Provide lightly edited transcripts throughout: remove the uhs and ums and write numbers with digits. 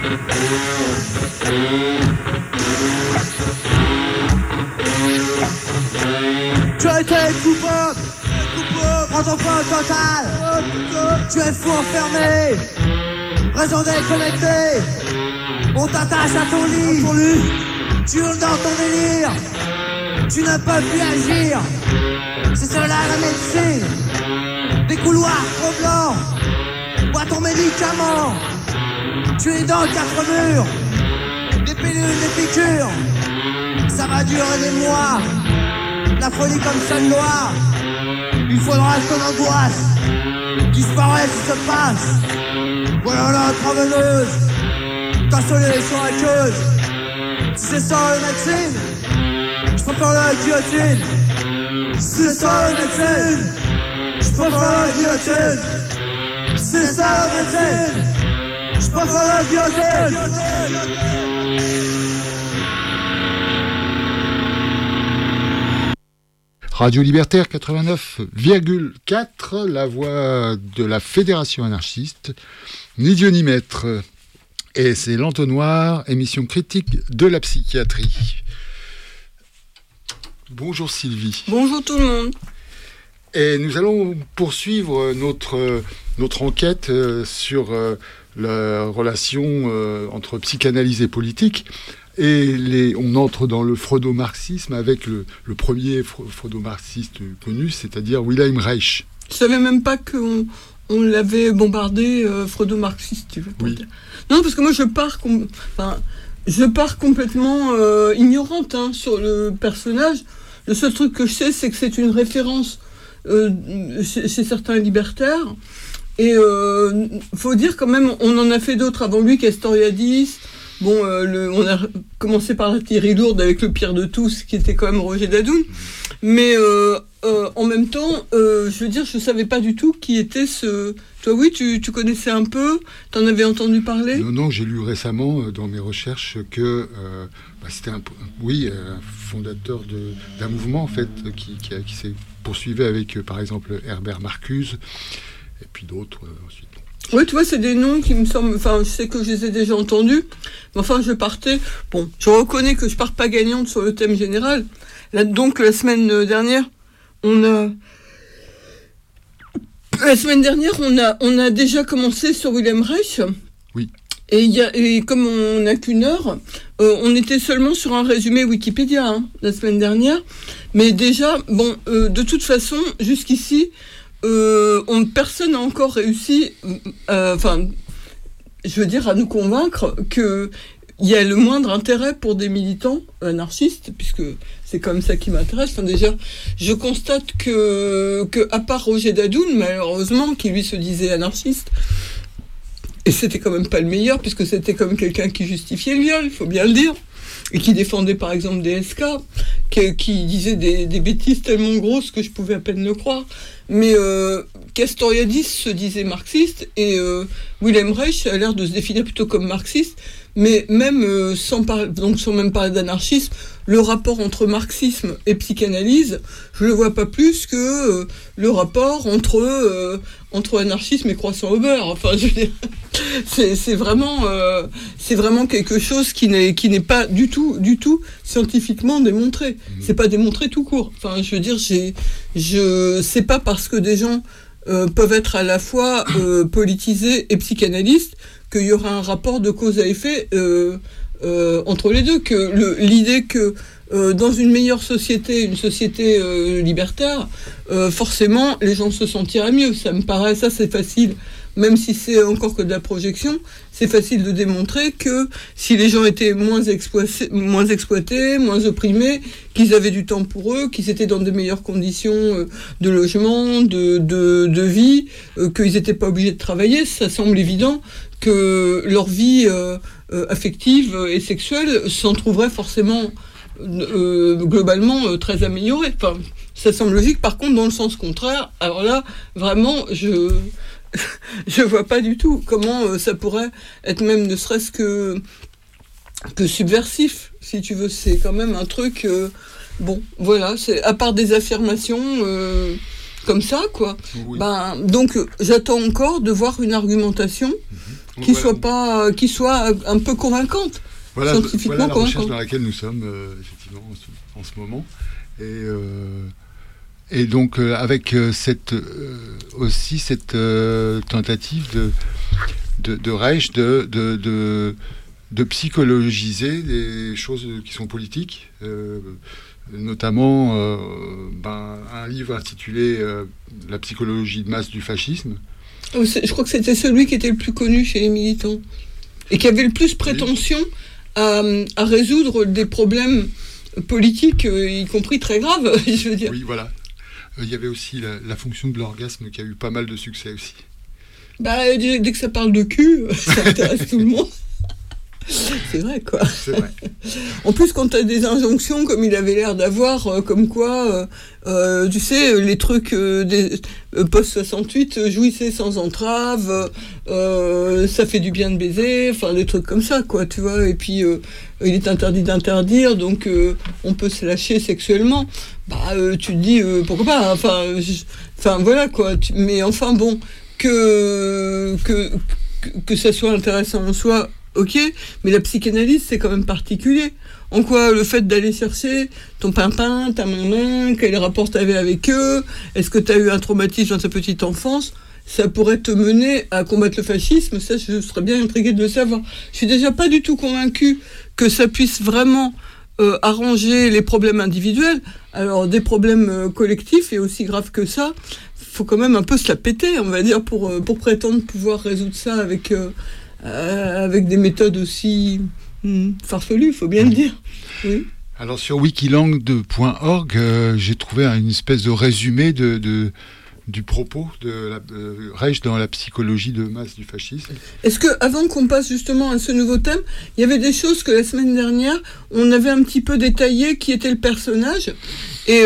Tu as été coupable, prends ton point total. Tu es fou enfermé, raison déconnectée. On t'attache à ton lit, tu hurles dans ton délire. Tu ne peux plus agir, c'est cela la médecine. Des couloirs trop blancs, bois ton médicament. Tu es dans 4 murs, des pilules, des piqûres. Ça va durer des mois, la folie comme seule loi. Il faudra que ton angoisse disparaisse et se passe. Voilà l'intraveineuse, ta solution aqueuse. Si c'est ça la médecine, je préfère la guillotine. Si c'est ça la médecine, je préfère la guillotine. Si c'est ça la médecine, je préfère la guillotine. Radio Libertaire 89,4, la voix de la Fédération anarchiste, ni Dieu ni maître. Et c'est l'Entonnoir, émission critique de la psychiatrie. Bonjour Sylvie. Bonjour tout le monde. Et nous allons poursuivre notre enquête sur la relation entre psychanalyse et politique. Et on entre dans le freudo-marxisme avec le premier freudo-marxiste connu, c'est-à-dire Wilhelm Reich. Je ne savais même pas qu'on l'avait bombardé freudo-marxiste, tu veux oui. Dire. Non, parce que moi je pars complètement ignorante sur le personnage. Le seul truc que je sais, c'est que c'est une référence chez certains libertaires. Et faut dire quand même, on en a fait d'autres avant lui, Castoriadis. Bon, on a commencé par la théorie lourde avec le pire de tous, qui était quand même Roger Dadoun. Mais en même temps, je veux dire, je savais pas du tout qui était ce... Toi, oui, tu connaissais un peu, t'en avais entendu parler ? Non, j'ai lu récemment dans mes recherches que c'était un fondateur d'un mouvement, en fait, qui s'est poursuivi avec, par exemple, Herbert Marcuse, et puis d'autres ensuite. Oui, tu vois, c'est des noms qui me semblent... Enfin, je sais que je les ai déjà entendus, mais enfin, je partais... Bon, je reconnais que je pars pas gagnante sur le thème général. Là, donc, la semaine dernière, on a déjà commencé sur Wilhelm Reich. Oui. Et comme on n'a qu'une heure, on était seulement sur un résumé Wikipédia, la semaine dernière. Mais déjà, bon, de toute façon, jusqu'ici... personne n'a encore réussi, je veux dire, à nous convaincre qu'il y a le moindre intérêt pour des militants anarchistes, puisque c'est comme ça qui m'intéresse. Enfin, déjà, je constate que à part Roger Dadoun, malheureusement, qui lui se disait anarchiste, et c'était quand même pas le meilleur, puisque c'était comme quelqu'un qui justifiait le viol, il faut bien le dire, et qui défendait par exemple des SK, qui disait des bêtises tellement grosses que je pouvais à peine le croire. Mais Castoriadis se disait marxiste, et Wilhelm Reich a l'air de se définir plutôt comme marxiste, mais même sans même parler d'anarchisme, le rapport entre marxisme et psychanalyse, je le vois pas plus que le rapport entre anarchisme et croissant au beurre. Enfin, je veux dire, c'est vraiment quelque chose qui n'est pas du tout scientifiquement démontré. C'est pas démontré tout court. Enfin, je veux dire, c'est pas parce que des gens peuvent être à la fois politisés et psychanalystes qu'il y aura un rapport de cause à effet entre les deux, que l'idée que dans une meilleure société, une société libertaire, forcément les gens se sentiraient mieux. Ça me paraît, ça c'est facile, même si c'est encore que de la projection, c'est facile de démontrer que si les gens étaient moins exploités, moins opprimés, qu'ils avaient du temps pour eux, qu'ils étaient dans de meilleures conditions de logement, de vie, qu'ils n'étaient pas obligés de travailler, ça semble évident que leur vie affective et sexuelle s'en trouverait forcément globalement très améliorée. Enfin, ça semble logique. Par contre, dans le sens contraire, alors là, vraiment, je vois pas du tout comment ça pourrait être même ne serait-ce que subversif, si tu veux. C'est quand même un truc... bon, voilà, c'est à part des affirmations... comme ça, quoi. Oui. Donc, j'attends encore de voir une argumentation qui soit un peu convaincante. Scientifiquement voilà la convaincante. recherche dans laquelle nous sommes, effectivement, en ce moment. Et donc, avec cette tentative de Reich de psychologiser des choses qui sont politiques, notamment un livre intitulé La psychologie de masse du fascisme. Je crois que c'était celui qui était le plus connu chez les militants et qui avait le plus prétention à résoudre des problèmes politiques, y compris très graves, je veux dire. Oui, voilà. Il y avait aussi la fonction de l'orgasme qui a eu pas mal de succès aussi. Dès que ça parle de cul, ça intéresse tout le monde. C'est vrai, quoi. C'est vrai. En plus, quand t'as des injonctions, comme il avait l'air d'avoir, comme quoi, tu sais, les trucs des post-68, jouissez sans entrave, ça fait du bien de baiser, enfin, des trucs comme ça, quoi, tu vois. Et puis, il est interdit d'interdire, donc on peut se lâcher sexuellement. Tu te dis, pourquoi pas, enfin, voilà, quoi. Mais enfin, bon, que ça soit intéressant en soi, ok, mais la psychanalyse, c'est quand même particulier. En quoi le fait d'aller chercher ton pimpin, ta maman, quel rapport t'avais avec eux, est-ce que t'as eu un traumatisme dans ta petite enfance, ça pourrait te mener à combattre le fascisme, ça je serais bien intriguée de le savoir. Je suis déjà pas du tout convaincue que ça puisse vraiment arranger les problèmes individuels. Alors des problèmes collectifs, et aussi graves que ça, faut quand même un peu se la péter, on va dire, pour prétendre pouvoir résoudre ça avec des méthodes aussi farfelues, il faut bien le dire. Oui. Alors sur wikilang.org, j'ai trouvé une espèce de résumé du propos de Reich dans la psychologie de masse du fascisme. Est-ce que, avant qu'on passe justement à ce nouveau thème, il y avait des choses que la semaine dernière, on avait un petit peu détaillé qui était le personnage, et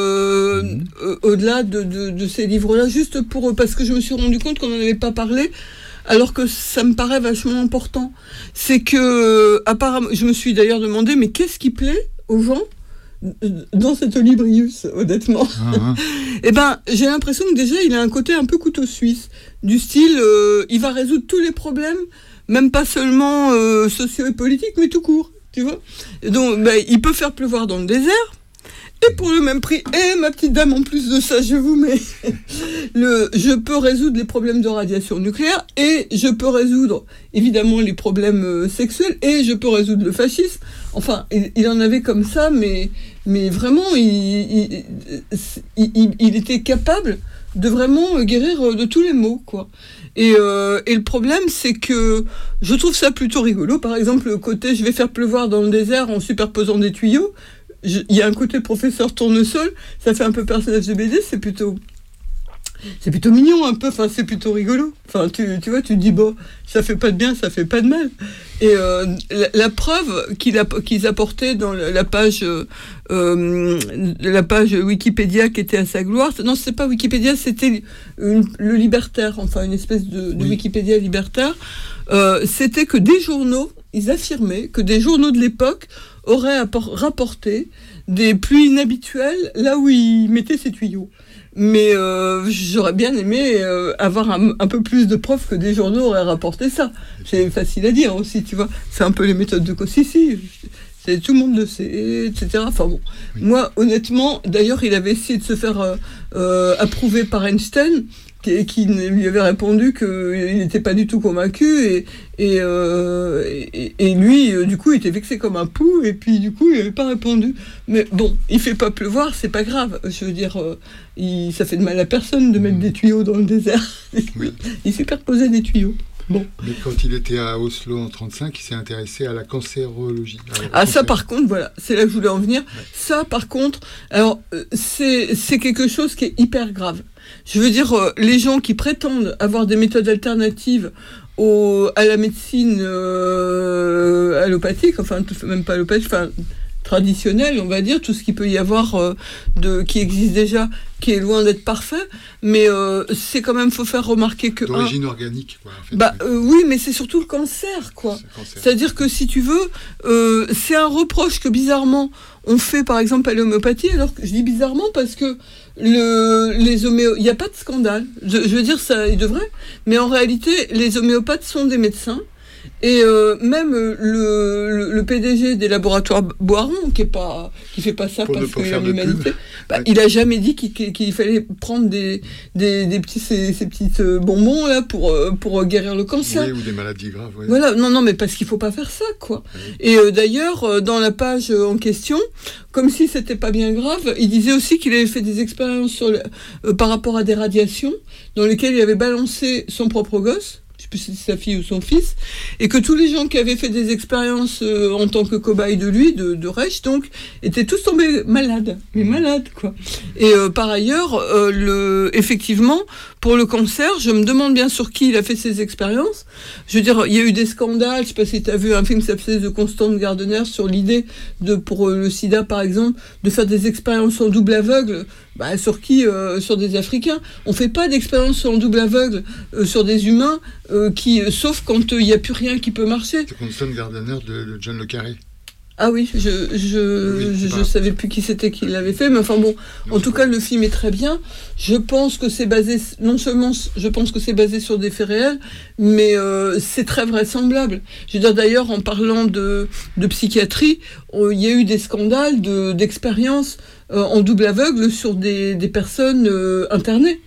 au-delà de ces livres-là, juste parce que je me suis rendu compte qu'on n'en avait pas parlé, alors que ça me paraît vachement important. C'est que, apparemment, je me suis d'ailleurs demandé, mais qu'est-ce qui plaît aux gens dans cet Olibrius, honnêtement? Eh ben, j'ai l'impression que déjà, il a un côté un peu couteau suisse, du style, il va résoudre tous les problèmes, même pas seulement sociaux et politiques, mais tout court, tu vois. Et donc, il peut faire pleuvoir dans le désert, et pour le même prix, et ma petite dame, en plus de ça, je vous mets je peux résoudre les problèmes de radiation nucléaire, et je peux résoudre, évidemment, les problèmes sexuels, et je peux résoudre le fascisme. Enfin, il en avait comme ça, mais vraiment, il était capable de vraiment guérir de tous les maux, quoi. Et le problème, c'est que je trouve ça plutôt rigolo. Par exemple, le côté, je vais faire pleuvoir dans le désert en superposant des tuyaux. Il y a un côté professeur tournesol, ça fait un peu personnage de BD, c'est plutôt mignon un peu, enfin c'est plutôt rigolo. Enfin tu vois, tu te dis bon, ça fait pas de bien, ça fait pas de mal. Et la preuve qu'ils apportaient dans la page Wikipédia qui était à sa gloire, non, c'est pas Wikipédia, c'était le Libertaire, enfin une espèce de Wikipédia libertaire, c'était que des journaux, ils affirmaient que des journaux de l'époque auraient rapporté des pluies inhabituelles là où ils mettaient ces tuyaux. Mais j'aurais bien aimé avoir un peu plus de preuves que des journaux auraient rapporté ça. C'est facile à dire aussi, tu vois. C'est un peu les méthodes de Cossici. Tout le monde le sait, etc. Enfin bon. Oui. Moi, honnêtement, d'ailleurs, il avait essayé de se faire approuver par Einstein, qui lui avait répondu qu'il n'était pas du tout convaincu, et lui, du coup, il était vexé comme un pou, et puis du coup, il n'avait pas répondu. Mais bon, il fait pas pleuvoir, c'est pas grave. Je veux dire, ça fait de mal à personne de mettre des tuyaux dans le désert. Oui. Il superposait des tuyaux. Bon. Mais quand il était à Oslo en 1935, il s'est intéressé à la cancérologie. Ça par contre, voilà, c'est là que je voulais en venir. Ouais. Ça par contre, alors c'est quelque chose qui est hyper grave. Je veux dire, les gens qui prétendent avoir des méthodes alternatives à la médecine allopathique, enfin même pas allopathique, enfin traditionnelle, on va dire, tout ce qu'il peut y avoir qui existe déjà, qui est loin d'être parfait, mais c'est quand même, faut faire remarquer que... D'origine organique, quoi, en fait. Oui, mais c'est surtout le cancer, quoi. C'est-à-dire que, si tu veux, c'est un reproche que, bizarrement, on fait, par exemple, à l'homéopathie, alors que je dis bizarrement parce que il n'y a pas de scandale. Je veux dire, ça, il devrait, mais en réalité, les homéopathes sont des médecins. Et même le PDG des laboratoires Boiron, qui fait pas ça pour parce qu'il y a l'humanité, il a jamais dit qu'il fallait prendre des petits ces petites bonbons là pour guérir le cancer. Oui, ou des maladies graves. Oui. Voilà, non, mais parce qu'il faut pas faire ça, quoi. Oui. Et d'ailleurs, dans la page en question, comme si c'était pas bien grave, il disait aussi qu'il avait fait des expériences par rapport à des radiations dans lesquelles il avait balancé son propre gosse. Je sais plus si c'est sa fille ou son fils, et que tous les gens qui avaient fait des expériences en tant que cobaye de lui, de Reich, donc, étaient tous tombés malades, mais malades, quoi. Et par ailleurs, effectivement, pour le cancer, je me demande bien sur qui il a fait ses expériences. Je veux dire, il y a eu des scandales, je sais pas si tu as vu un film qui s'appelait The Constant Gardener sur l'idée pour le sida, par exemple, de faire des expériences en double aveugle. Sur qui sur des Africains. On fait pas d'expérience en double aveugle sur des humains, sauf quand il n'y a plus rien qui peut marcher. C'est Constant Gardener de John le Carré. Ah oui, je savais plus qui c'était qui l'avait fait, mais enfin bon, en tout cas, le film est très bien. Je pense que c'est basé, non seulement, je pense que c'est basé sur des faits réels, mais c'est très vraisemblable. Je veux dire, d'ailleurs, en parlant de psychiatrie, il y a eu des scandales d'expériences en double aveugle sur des personnes internées.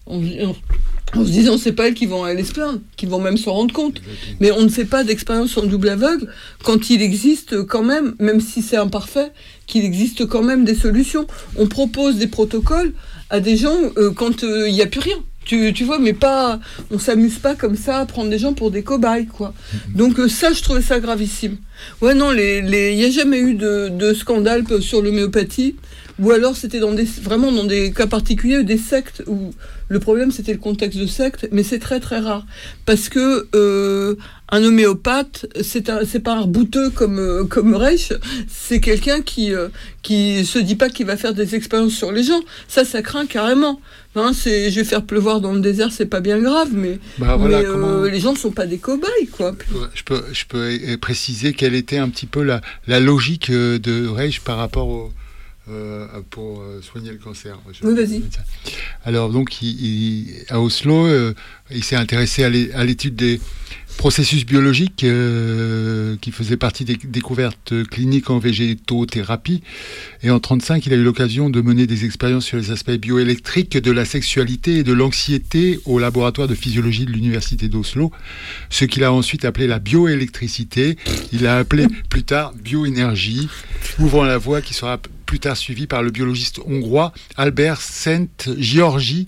En se disant, c'est pas elles qui vont aller se plaindre, qui vont même s'en rendre compte. Mais on ne fait pas d'expérience en double aveugle quand il existe quand même si c'est imparfait, qu'il existe quand même des solutions. On propose des protocoles à des gens quand il n'y a plus rien. Tu vois, mais pas, on s'amuse pas comme ça à prendre des gens pour des cobayes, quoi. Donc ça, je trouvais ça gravissime. Ouais, non, il n'y a jamais eu de scandale sur l'homéopathie, ou alors c'était vraiment dans des cas particuliers, des sectes, où le problème c'était le contexte de secte, mais c'est très très rare. Parce que un homéopathe, c'est pas un bouteux comme Reich, c'est quelqu'un qui se dit pas qu'il va faire des expériences sur les gens. Ça craint carrément. Hein, je vais faire pleuvoir dans le désert, c'est pas bien grave, mais les gens ne sont pas des cobayes, quoi. Je peux préciser quelle était un petit peu la logique de Reich par rapport pour soigner le cancer. Oui, vas-y. Alors, donc, à Oslo, il s'est intéressé à l'étude des processus biologiques qui faisaient partie des découvertes cliniques en végétothérapie. Et en 1935, il a eu l'occasion de mener des expériences sur les aspects bioélectriques de la sexualité et de l'anxiété au laboratoire de physiologie de l'université d'Oslo, ce qu'il a ensuite appelé la bioélectricité. Il a appelé plus tard bioénergie, ouvrant la voie qui sera plus tard suivie par le biologiste hongrois Albert Szent-Györgyi,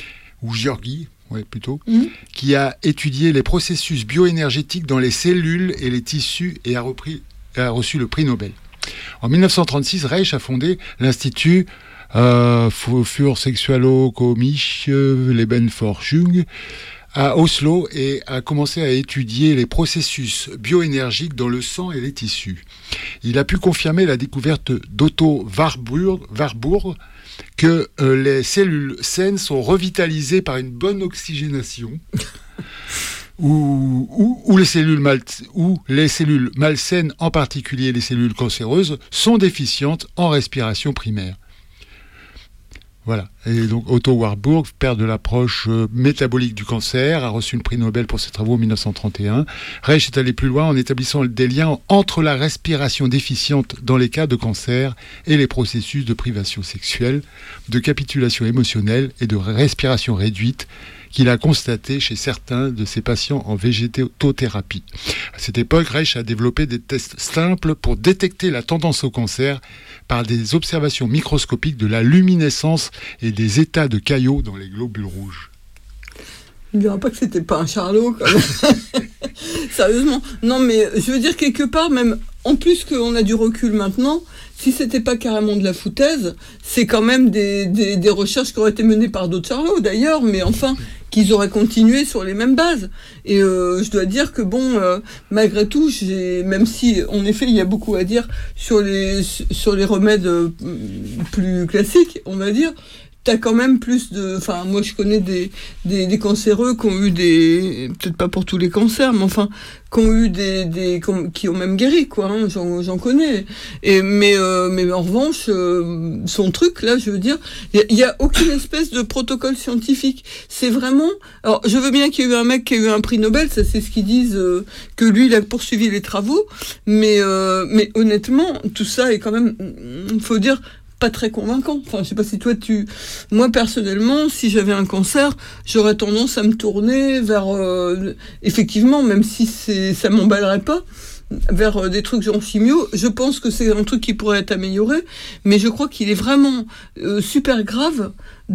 qui a étudié les processus bioénergétiques dans les cellules et les tissus et a reçu le prix Nobel. En 1936, Reich a fondé l'Institut für sexualokomische Lebensforschung à Oslo et a commencé à étudier les processus bioénergiques dans le sang et les tissus. Il a pu confirmer la découverte d'Otto Warburg que les cellules saines sont revitalisées par une bonne oxygénation ou les cellules malsaines, en particulier les cellules cancéreuses, sont déficientes en respiration primaire. Voilà. Et donc Otto Warburg, père de l'approche métabolique du cancer, a reçu le prix Nobel pour ses travaux en 1931. Reich est allé plus loin en établissant des liens entre la respiration déficiente dans les cas de cancer et les processus de privation sexuelle, de capitulation émotionnelle et de respiration réduite qu'il a constaté chez certains de ses patients en végétothérapie. À cette époque, Reich a développé des tests simples pour détecter la tendance au cancer par des observations microscopiques de la luminescence et des états de caillots dans les globules rouges. Il ne dira pas que c'était pas un charlot, quand même. Sérieusement. Non, mais je veux dire, quelque part, même en plus qu'on a du recul maintenant, si c'était pas carrément de la foutaise, c'est quand même des recherches qui auraient été menées par d'autres cerveaux d'ailleurs, mais enfin, qu'ils auraient continué sur les mêmes bases. Et je dois dire que malgré tout, même si en effet il y a beaucoup à dire sur les remèdes plus classiques, on va dire, t'as quand même plus de... Enfin, moi, je connais des cancéreux qui ont eu peut-être pas pour tous les cancers, mais enfin, qui ont eu qui ont même guéri, quoi. Hein, j'en connais. Mais en revanche, son truc, là, je veux dire, il y a aucune espèce de protocole scientifique. C'est vraiment... Alors, je veux bien qu'il y ait eu un mec qui a eu un prix Nobel, ça c'est ce qu'ils disent, que lui, il a poursuivi les travaux, mais honnêtement, tout ça est quand même, faut dire, pas très convaincant. Enfin, je sais pas si toi moi personnellement, si j'avais un cancer, j'aurais tendance à me tourner vers effectivement, même si ça m'emballerait pas, vers des trucs genre chimio. Je pense que c'est un truc qui pourrait être amélioré, mais je crois qu'il est vraiment super grave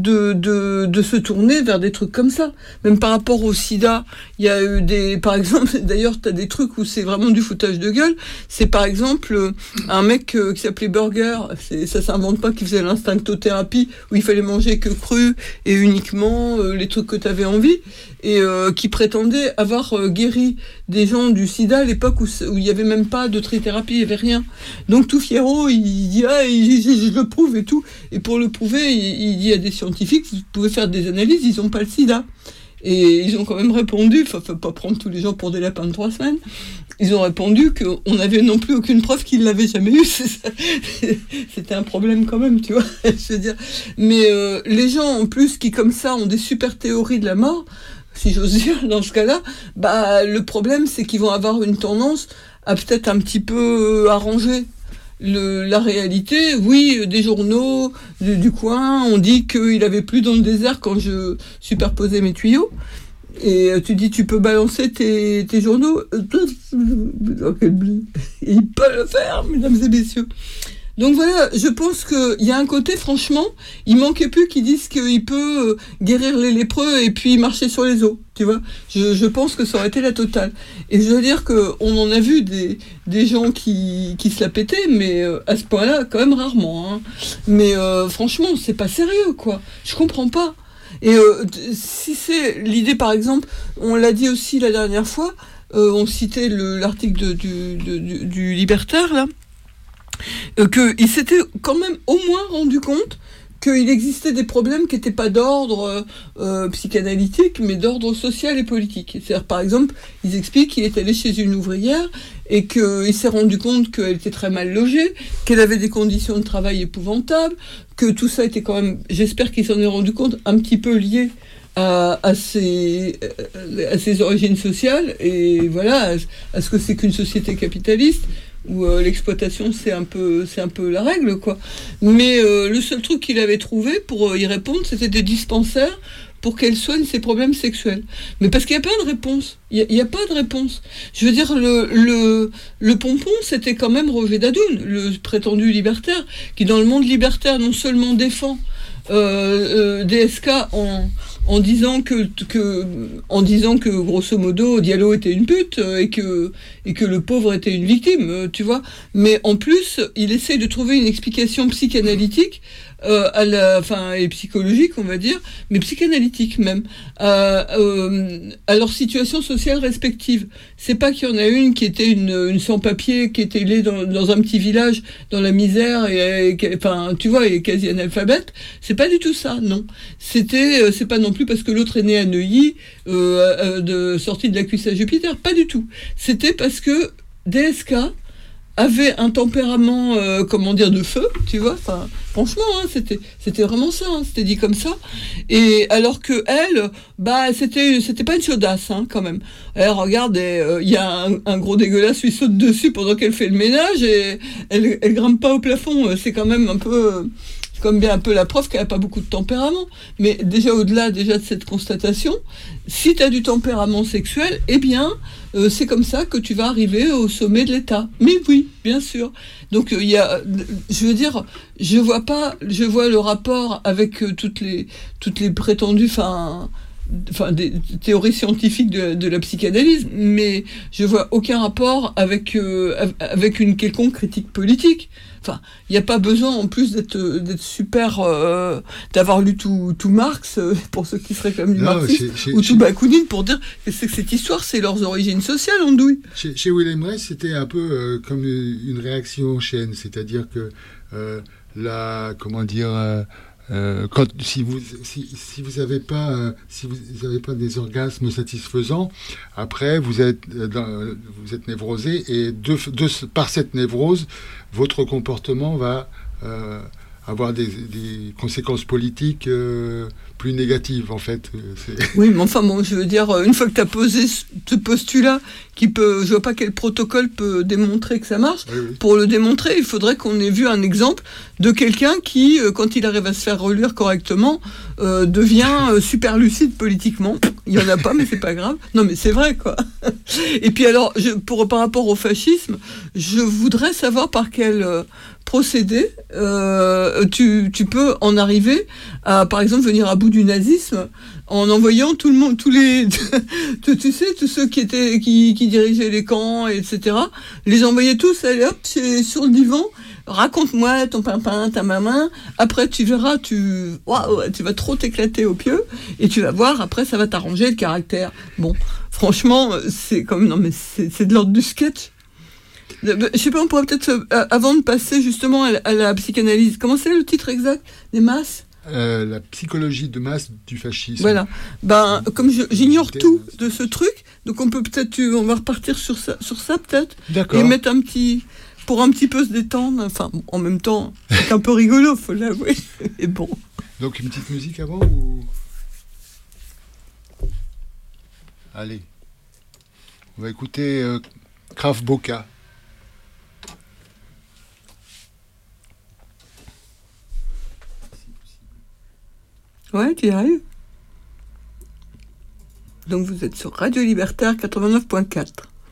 de se tourner vers des trucs comme ça. Même par rapport au sida, il y a eu par exemple, d'ailleurs, t'as des trucs où c'est vraiment du foutage de gueule. C'est par exemple un mec qui s'appelait Burger, ça s'invente pas, qui faisait l'instinctothérapie, où il fallait manger que cru et uniquement les trucs que t'avais envie, et qui prétendait avoir guéri des gens du sida à l'époque où il y avait même pas de trithérapie, il y avait rien. Donc tout fiero, il dit je le prouve et tout. Et pour le prouver, il dit à des scientifiques, vous pouvez faire des analyses, ils ont pas le sida. Et ils ont quand même répondu, faut pas prendre tous les gens pour des lapins de 3 semaines, ils ont répondu qu'on n'avait non plus aucune preuve qu'ils l'avaient jamais eu. C'était un problème quand même, tu vois, je veux dire. Mais les gens en plus qui comme ça ont des super théories de la mort, si j'ose dire, dans ce cas-là, le problème c'est qu'ils vont avoir une tendance à peut-être un petit peu arranger la réalité. Oui, des journaux du coin ont dit qu'il avait plu dans le désert quand je superposais mes tuyaux. Et tu dis, tu peux balancer tes journaux. Il peut le faire, mesdames et messieurs. Donc voilà, je pense qu'il y a un côté, franchement, il manquait plus qu'ils disent qu'il peut guérir les lépreux et puis marcher sur les eaux, tu vois. Je pense que ça aurait été la totale. Et je veux dire qu'on en a vu des gens qui se la pétaient, mais à ce point-là, quand même rarement. Hein. Mais franchement, c'est pas sérieux, quoi. Je comprends pas. Et si c'est l'idée, par exemple, on l'a dit aussi la dernière fois, on citait l'article du Libertaire, là, qu'il s'était quand même au moins rendu compte qu'il existait des problèmes qui n'étaient pas d'ordre psychanalytique, mais d'ordre social et politique. C'est-à-dire, par exemple, ils expliquent qu'il est allé chez une ouvrière et qu'il s'est rendu compte qu'elle était très mal logée, qu'elle avait des conditions de travail épouvantables, que tout ça était quand même, j'espère qu'il s'en est rendu compte, un petit peu lié à ses origines sociales, et voilà, à ce que c'est qu'une société capitaliste, où l'exploitation c'est un peu la règle, quoi. Mais le seul truc qu'il avait trouvé pour y répondre, c'était des dispensaires pour qu'elle soigne ses problèmes sexuels. Mais parce qu'il n'y a pas de réponse. Il n'y a pas de réponse. Je veux dire, le pompon, c'était quand même Roger Dadoun, le prétendu libertaire, qui dans le monde libertaire non seulement défend DSK en disant que grosso modo Diallo était une pute et que le pauvre était une victime, tu vois, mais en plus il essaie de trouver une explication psychanalytique et psychologique, on va dire, mais psychanalytique même, à leur situation sociale respective. C'est pas qu'il y en a une qui était une sans-papier, qui était née dans un petit village, dans la misère, et tu vois, et quasi analphabète. C'est pas du tout ça, non. C'est pas non plus parce que l'autre est né à Neuilly, sorti de la cuisse à Jupiter, pas du tout. C'était parce que DSK avait un tempérament, de feu, tu vois, enfin, franchement, hein, c'était vraiment ça, hein, c'était dit comme ça, et alors que elle, c'était pas une chaudasse, hein, quand même. Elle regarde, il y a un gros dégueulasse lui saute dessus pendant qu'elle fait le ménage, et elle grimpe pas au plafond, c'est quand même un peu... comme bien un peu la preuve qu'elle n'a pas beaucoup de tempérament. Mais déjà, au-delà de cette constatation, si tu as du tempérament sexuel, eh bien, c'est comme ça que tu vas arriver au sommet de l'État. Mais oui, bien sûr. Donc, je veux dire, je vois le rapport avec toutes les prétendues, des théories scientifiques de la psychanalyse, mais je vois aucun rapport avec une quelconque critique politique. Enfin, il n'y a pas besoin en plus d'être super, d'avoir lu tout Marx, pour ceux qui seraient comme du marxiste, ou tout Bakounine pour dire que cette histoire, c'est leurs origines sociales, andouille. Chez Wilhelm Reich, c'était un peu comme une réaction en chaîne, c'est-à-dire que si vous avez pas des orgasmes satisfaisants, après vous êtes névrosé, et par cette névrose, votre comportement va avoir des conséquences politiques plus négatives, en fait. Oui, mais enfin, bon, je veux dire, une fois que tu as posé ce postulat, je vois pas quel protocole peut démontrer que ça marche. Oui. Pour le démontrer, il faudrait qu'on ait vu un exemple de quelqu'un qui, quand il arrive à se faire relire correctement, devient super lucide politiquement. Il y en a pas, mais c'est pas grave. Non, mais c'est vrai, quoi. Et puis alors, par rapport au fascisme, je voudrais savoir par quel procédé tu peux en arriver à, par exemple, venir à bout du nazisme en envoyant tout le monde, tous ceux qui dirigeaient les camps, etc., les envoyer tous, allez hop, sur le divan, raconte-moi ton pimpin, ta maman, après tu verras, tu vas trop t'éclater au pieu, et tu vas voir, après ça va t'arranger le caractère. Bon, franchement, c'est de l'ordre du sketch. Je sais pas, on pourrait peut-être, avant de passer justement à la psychanalyse, comment c'est le titre exact des masses ? La psychologie de masse du fascisme. Voilà. Comme j'ignore tout de ce truc, donc on va repartir sur ça peut-être. D'accord. Et mettre pour un petit peu se détendre. Enfin, en même temps, c'est un peu rigolo, faut l'avouer. Et bon. Donc une petite musique avant ou... Allez. On va écouter Krav Boka. Ouais, tu y arrives. Donc vous êtes sur Radio Libertaire 89.4.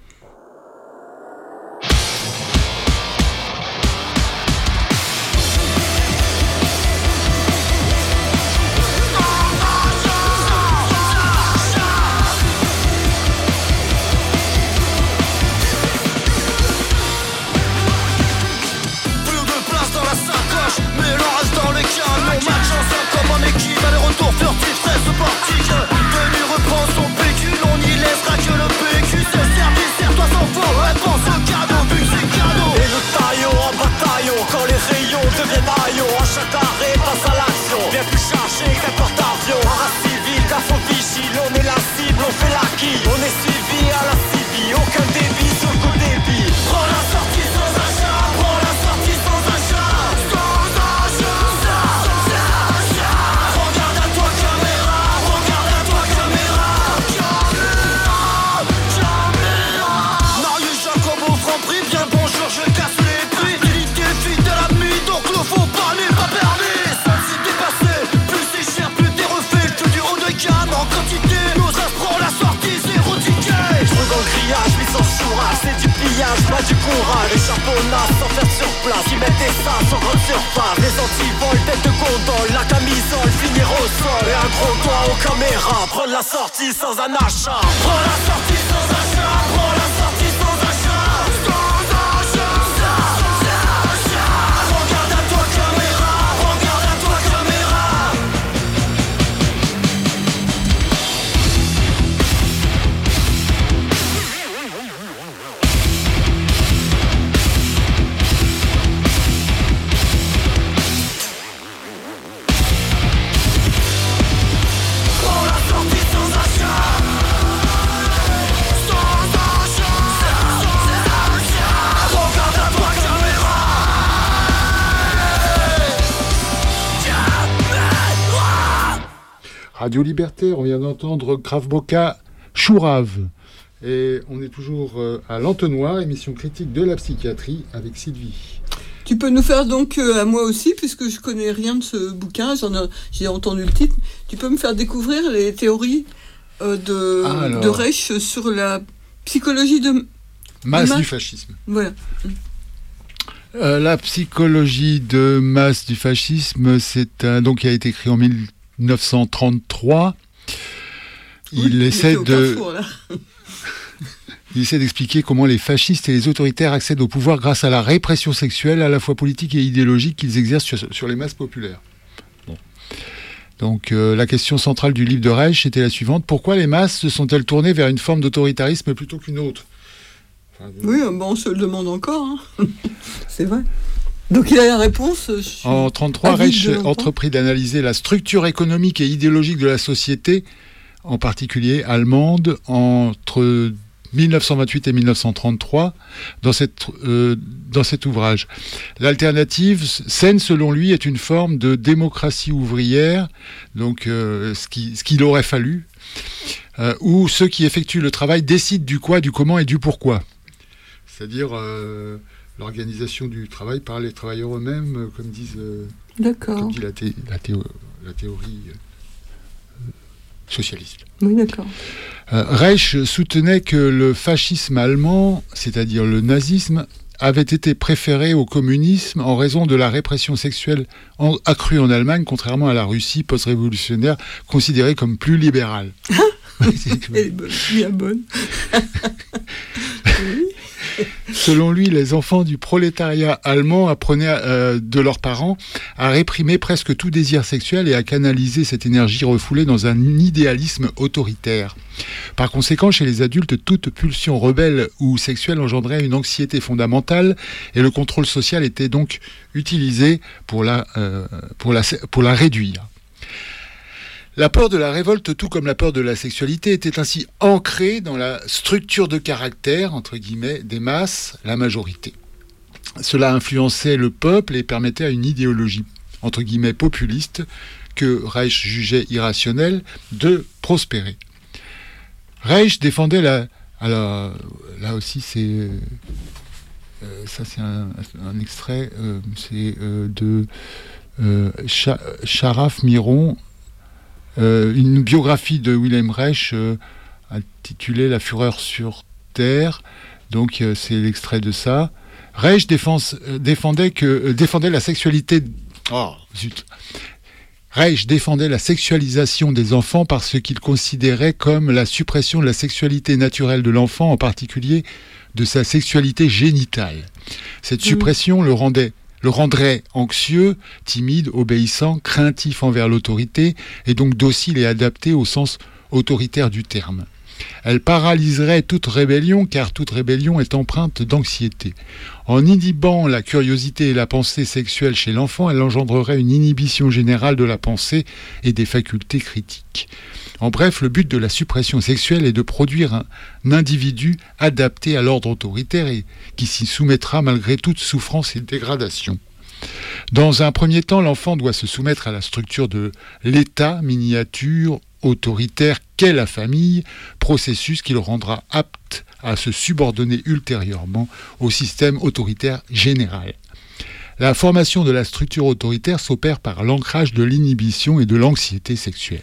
Pas du courage, les charbonnages sans faire sur place. Qui mettaient ça sans grande surface. Les antivols, tête de gondole, la camisole, finir au sol. Et un gros doigt aux caméras. Prendre la sortie sans un achat. Prends la sortie sans achat. Prends la sortie sans achat. Sans achat. Sans achat. Regarde à toi caméra. Regarde à toi caméra. Radio Libertaire, on vient d'entendre Krav Boka, Chourave. Et on est toujours à l'Entonnoir, émission critique de la psychiatrie avec Sylvie. Tu peux nous faire donc, à moi aussi, puisque je connais rien de ce bouquin, j'ai entendu le titre, tu peux me faire découvrir les théories de Reich sur la psychologie de masse du fascisme. Voilà. La psychologie de masse du fascisme, c'est donc qui a été écrit en 1933. il essaie d'expliquer comment les fascistes et les autoritaires accèdent au pouvoir grâce à la répression sexuelle, à la fois politique et idéologique, qu'ils exercent sur les masses populaires. Bon. Donc la question centrale du livre de Reich était la suivante: pourquoi les masses se sont-elles tournées vers une forme d'autoritarisme plutôt qu'une autre? Oui, on se le demande encore. Hein. C'est vrai. Donc il a la réponse. En 1933, Reich entreprit d'analyser la structure économique et idéologique de la société, en particulier allemande, entre 1928 et 1933, dans cet ouvrage. L'alternative saine, selon lui, est une forme de démocratie ouvrière, donc ce qu'il aurait fallu, où ceux qui effectuent le travail décident du quoi, du comment et du pourquoi. C'est-à-dire l'organisation du travail par les travailleurs eux-mêmes, comme dit la théorie socialiste. Oui, d'accord. Reich soutenait que le fascisme allemand, c'est-à-dire le nazisme, avait été préféré au communisme en raison de la répression sexuelle accrue en Allemagne, contrairement à la Russie post-révolutionnaire, considérée comme plus libérale. Elle est bonne, bien bonne. Oui. Selon lui, les enfants du prolétariat allemand apprenaient de leurs parents à réprimer presque tout désir sexuel et à canaliser cette énergie refoulée dans un idéalisme autoritaire. Par conséquent, chez les adultes, toute pulsion rebelle ou sexuelle engendrait une anxiété fondamentale et le contrôle social était donc utilisé pour la réduire. La peur de la révolte, tout comme la peur de la sexualité, était ainsi ancrée dans la structure de caractère, entre guillemets, des masses, la majorité. Cela influençait le peuple et permettait à une idéologie, entre guillemets, populiste, que Reich jugeait irrationnelle, de prospérer. Reich défendait alors, là aussi, c'est un extrait, de Charaf Miron, une biographie de Wilhelm Reich intitulée La fureur sur Terre. Donc c'est l'extrait de ça. Reich défendait la sexualité. Oh zut. Reich défendait la sexualisation des enfants par ce qu'il considérait comme la suppression de la sexualité naturelle de l'enfant, en particulier de sa sexualité génitale. Cette suppression le rendrait anxieux, timide, obéissant, craintif envers l'autorité, et donc docile et adapté au sens autoritaire du terme. Elle paralyserait toute rébellion, car toute rébellion est empreinte d'anxiété. En inhibant la curiosité et la pensée sexuelle chez l'enfant, elle engendrerait une inhibition générale de la pensée et des facultés critiques. En bref, le but de la suppression sexuelle est de produire un individu adapté à l'ordre autoritaire et qui s'y soumettra malgré toute souffrance et dégradation. Dans un premier temps, l'enfant doit se soumettre à la structure de l'État miniature autoritaire qu'est la famille, processus qui le rendra apte à se subordonner ultérieurement au système autoritaire général. La formation de la structure autoritaire s'opère par l'ancrage de l'inhibition et de l'anxiété sexuelle.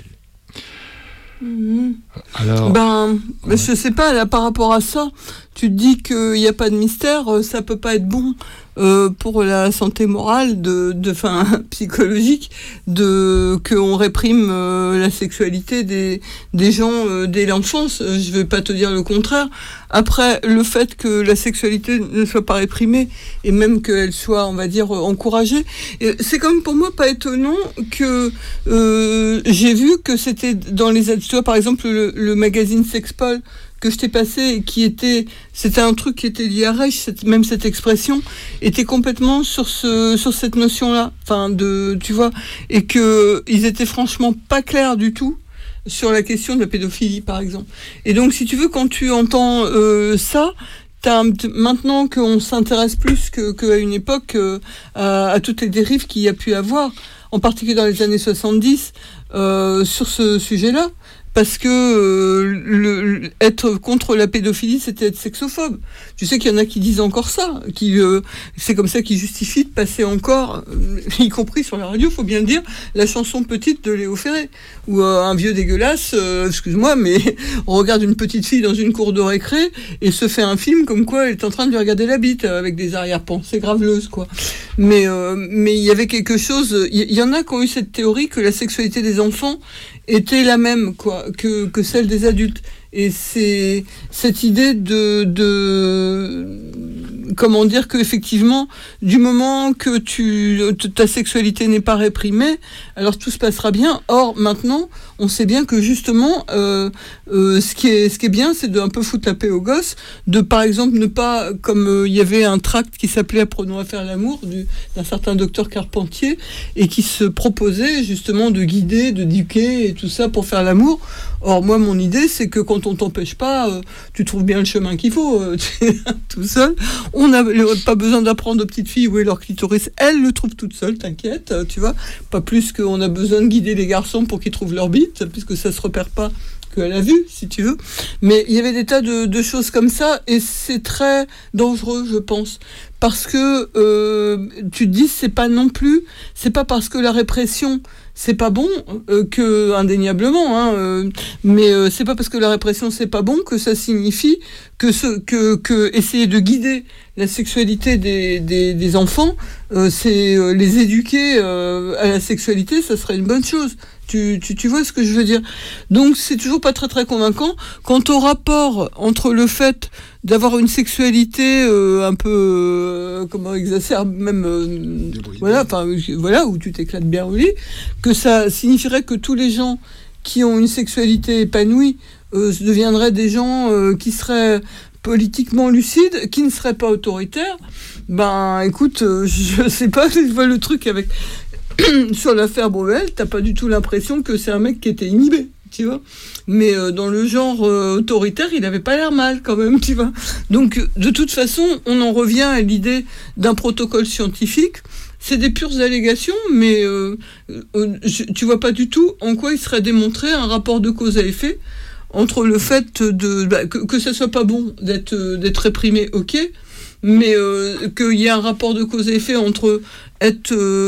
Alors, je sais pas, là, par rapport à ça, tu te dis qu'il n'y a pas de mystère, ça peut pas être bon pour la santé morale, psychologique, qu'on réprime la sexualité des gens dès l'enfance. Je vais pas te dire le contraire. Après, le fait que la sexualité ne soit pas réprimée et même qu'elle soit, on va dire, encouragée, c'est quand même pour moi pas étonnant que j'ai vu que c'était dans les... Tu vois, par exemple, le magazine Sexpol que je t'ai passé, c'était un truc qui était lié à Reich, cette expression était complètement sur cette notion-là, tu vois, et que ils étaient franchement pas clairs du tout sur la question de la pédophilie, par exemple. Et donc, si tu veux, quand tu entends ça, maintenant qu'on s'intéresse plus qu'à une époque à toutes les dérives qu'il y a pu avoir, en particulier dans les années 70, sur ce sujet-là, parce que être contre la pédophilie, c'était être sexophobe. Tu sais qu'il y en a qui disent encore ça, c'est comme ça qu'ils justifient de passer encore, y compris sur la radio, faut bien le dire, la chanson Petite de Léo Ferré, où un vieux dégueulasse, excuse-moi, mais on regarde une petite fille dans une cour de récré et se fait un film comme quoi elle est en train de lui regarder la bite avec des arrière-pensées graveleuses, quoi. mais il y avait quelque chose. Il y en a qui ont eu cette théorie que la sexualité des enfants était la même que celle des adultes. Et c'est cette idée comment dire, que effectivement, du moment que ta sexualité n'est pas réprimée, alors tout se passera bien. Or maintenant, on sait bien que justement, ce qui est bien, c'est de un peu foutre la paix aux gosses, de par exemple ne pas, comme il y avait un tract qui s'appelait Apprenons à faire l'amour d'un certain docteur Carpentier, et qui se proposait justement de guider, d'éduquer et tout ça pour faire l'amour. Or moi, mon idée, c'est que quand on t'empêche pas, tu trouves bien le chemin qu'il faut, tout seul. On n'a pas besoin d'apprendre aux petites filles où est leur clitoris. Elles le trouvent toutes seules, t'inquiète, tu vois. Pas plus qu'on a besoin de guider les garçons pour qu'ils trouvent leur bite, puisque ça se repère pas qu'à la vue, si tu veux. Mais il y avait des tas de choses comme ça, et c'est très dangereux, je pense. Parce que tu te dis, c'est pas parce que la répression, c'est pas bon, que indéniablement, mais c'est pas parce que la répression c'est pas bon que ça signifie que essayer de guider la sexualité des enfants, c'est les éduquer à la sexualité, ça serait une bonne chose. Tu vois ce que je veux dire? Donc c'est toujours pas très très convaincant. Quant au rapport entre le fait d'avoir une sexualité un peu comment exacerbe, même voilà, où tu t'éclates bien au lit, que ça signifierait que tous les gens qui ont une sexualité épanouie deviendraient des gens qui seraient politiquement lucides, qui ne seraient pas autoritaires. Ben écoute, je sais pas, je vois le truc avec sur l'affaire Bruel, t'as pas du tout l'impression que c'est un mec qui était inhibé, tu vois. Mais dans le genre autoritaire, il avait pas l'air mal quand même, tu vois. Donc de toute façon, on en revient à l'idée d'un protocole scientifique. C'est des pures allégations, mais tu vois pas du tout en quoi il serait démontré un rapport de cause à effet entre le fait que ça soit pas bon d'être réprimé, ok, mais qu'il y ait un rapport de cause à effet entre être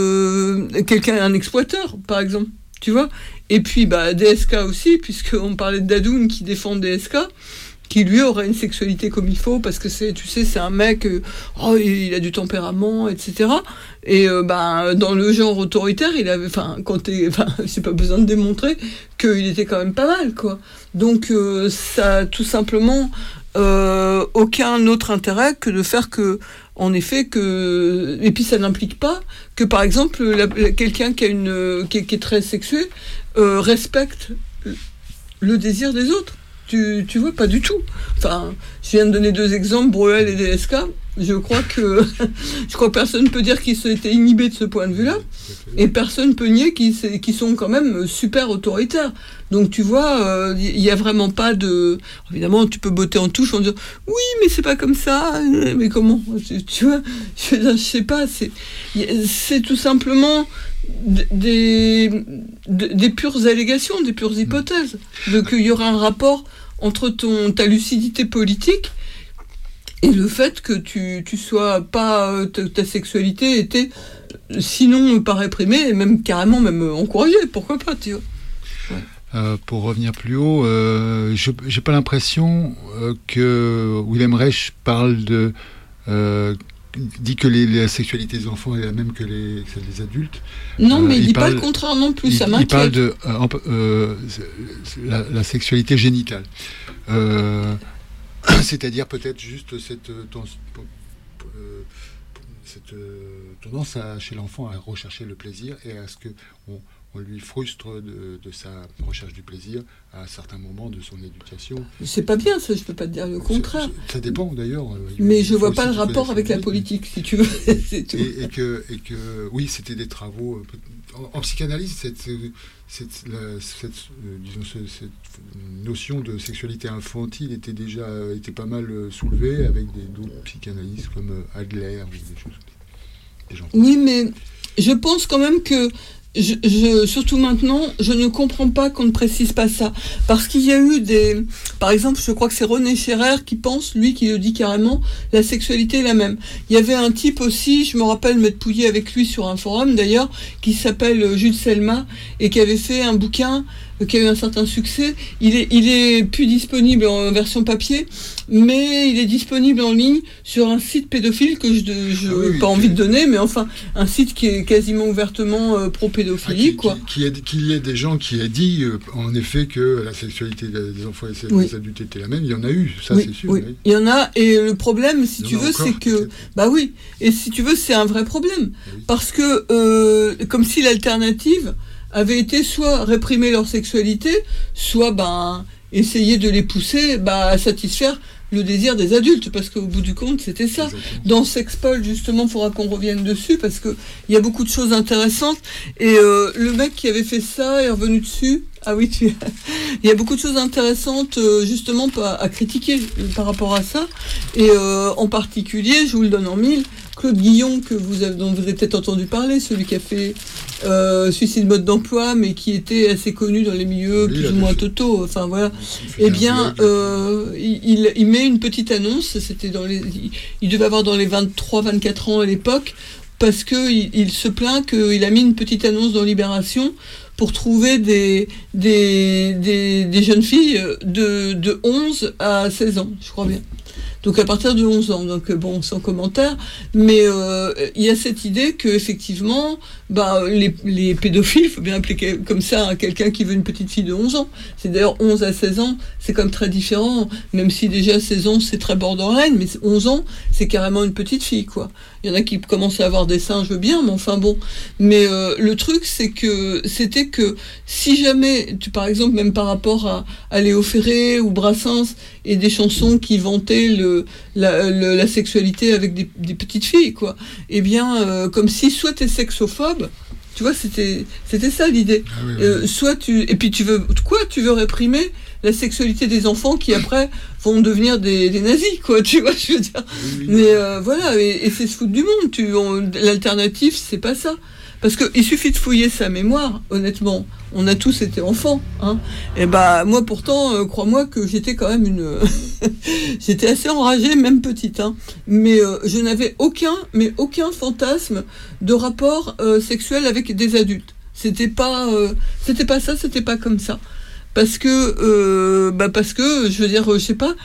un exploiteur, par exemple, tu vois, et puis DSK aussi, puisqu'on parlait de Dadoun qui défend DSK, qui lui aurait une sexualité comme il faut, parce que c'est un mec, il a du tempérament, etc. Et dans le genre autoritaire, il avait, c'est pas besoin de démontrer qu'il était quand même pas mal, quoi. Donc ça a tout simplement aucun autre intérêt que de faire que, en effet, et puis ça n'implique pas que, par exemple, quelqu'un qui est très sexué respecte le désir des autres. Tu vois, pas du tout. Enfin, je viens de donner 2 exemples, Bruel et DSK. Je crois que personne peut dire qu'ils étaient inhibés de ce point de vue-là, et personne peut nier qu'ils sont quand même super autoritaires. Donc tu vois, il y a vraiment pas de... Évidemment, tu peux botter en touche en disant oui, mais c'est pas comme ça. Mais comment? Tu vois, je sais pas. C'est tout simplement des pures allégations, des pures hypothèses, qu'il y aura un rapport entre ta lucidité politique et le fait que tu sois pas, ta sexualité était sinon pas réprimée, et même carrément encouragée, pourquoi pas, tu vois. Ouais. Pour revenir plus haut, j'ai pas l'impression que Wilhelm Reich dit que la sexualité des enfants est la même que celle des adultes. Non, mais il dit pas le contraire non plus, ça m'inquiète. Il parle de la sexualité génitale. C'est-à-dire peut-être juste cette tendance chez l'enfant à rechercher le plaisir et à ce qu'on lui frustre de sa recherche du plaisir à certains moments de son éducation. C'est pas bien, ça, je peux pas te dire le contraire. Ça dépend d'ailleurs. Mais je vois pas le rapport avec la politique, si tu veux. C'est tout. Et que oui, c'était des travaux. En psychanalyse, cette notion de sexualité infantile était pas mal soulevée avec d'autres psychanalystes comme Adler ou des choses comme ça. Oui, mais je pense quand même que surtout maintenant, je ne comprends pas qu'on ne précise pas ça. Parce qu'il y a eu par exemple, je crois que c'est René Scherrer qui le dit carrément, la sexualité est la même. Il y avait un type aussi, je me rappelle m'être pouillé avec lui sur un forum d'ailleurs, qui s'appelle Jules Selma, et qui avait fait un bouquin qui a eu un certain succès. Il est plus disponible en version papier, mais il est disponible en ligne sur un site pédophile que je n'ai pas envie de donner, mais enfin, un site qui est quasiment ouvertement pro-pédophilie, quoi. Qu'il y ait des gens qui aient dit, en effet, que la sexualité des enfants et des adultes était la même. Il y en a eu, ça c'est sûr. Oui. Il y en a, et le problème, si tu veux, c'est que... Bah oui, et si tu veux, c'est un vrai problème. Oui. Parce que, comme si l'alternative avait été soit réprimer leur sexualité, soit essayer de les pousser à satisfaire le désir des adultes, parce qu'au bout du compte, c'était ça. Exactement. Dans Sexpol, justement, il faudra qu'on revienne dessus, parce qu'il y a beaucoup de choses intéressantes, et le mec qui avait fait ça est revenu dessus. Ah oui, il y a beaucoup de choses intéressantes, justement, à critiquer par rapport à ça, et en particulier, je vous le donne en mille, Claude Guillon, dont vous avez peut-être entendu parler, celui qui a fait Suicide mode d'emploi, mais qui était assez connu dans les milieux plus ou moins totaux. Enfin voilà. Eh bien, il met une petite annonce. C'était il devait avoir dans les 23-24 ans à l'époque, parce que il se plaint qu'il a mis une petite annonce dans Libération pour trouver des jeunes filles de 11 à 16 ans, je crois bien. Donc à partir de 11 ans, donc bon, sans commentaire, mais il y a cette idée que effectivement, les pédophiles, il faut bien appeler comme ça quelqu'un qui veut une petite fille de 11 ans. C'est d'ailleurs 11 à 16 ans, c'est comme très différent, même si déjà 16 ans c'est très borderline, mais 11 ans c'est carrément une petite fille, quoi. Il y en a qui commencent à avoir des seins, je veux bien, mais enfin bon. Mais le truc c'était que si jamais, par exemple, même par rapport à Léo Ferré ou Brassens et des chansons qui vantaient la sexualité avec des petites filles, quoi. Eh bien, comme si soit t'es sexophobe, tu vois, c'était ça l'idée. Ah oui. Soit et puis tu veux réprimer la sexualité des enfants qui après vont devenir des nazis, quoi, tu vois, je veux dire. Oui. Mais voilà, et c'est se foutre du monde. L'alternative, c'est pas ça. Parce qu'il suffit de fouiller sa mémoire, honnêtement. On a tous été enfants, hein. Et moi pourtant, crois-moi que j'étais quand même j'étais assez enragée, même petite, hein. Mais je n'avais aucun fantasme de rapport sexuel avec des adultes. C'était pas ça, c'était pas comme ça. Parce que je veux dire, je sais pas,